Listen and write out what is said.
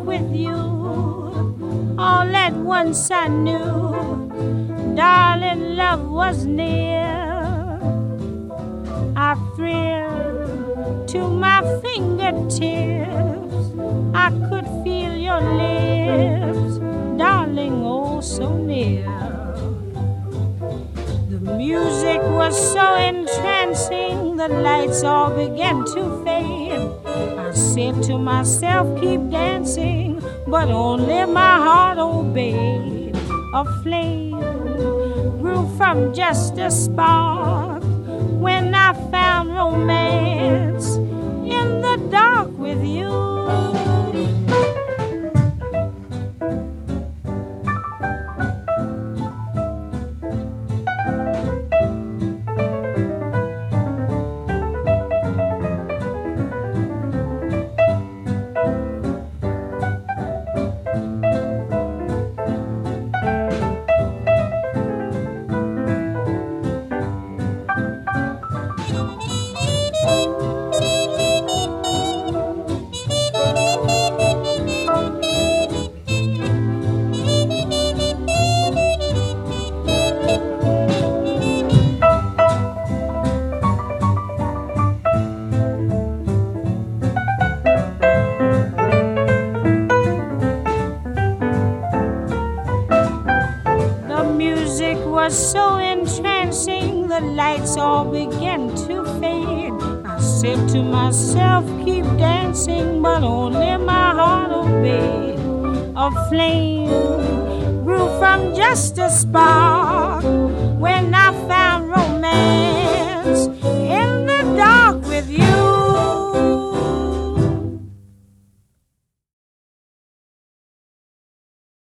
with you. All at once I knew, darling, love was near. I thrilled to my fingertips. I could feel your lips, darling, oh so near. The music was so entrancing, the lights all began to fade. I said to myself, keep dancing, but only my heart obeyed. A flame grew from just a spark when I found romance in the dark with you. Was so entrancing, the lights all began to fade. I said to myself, keep dancing, but only my heart obeyed. A flame grew from just a spark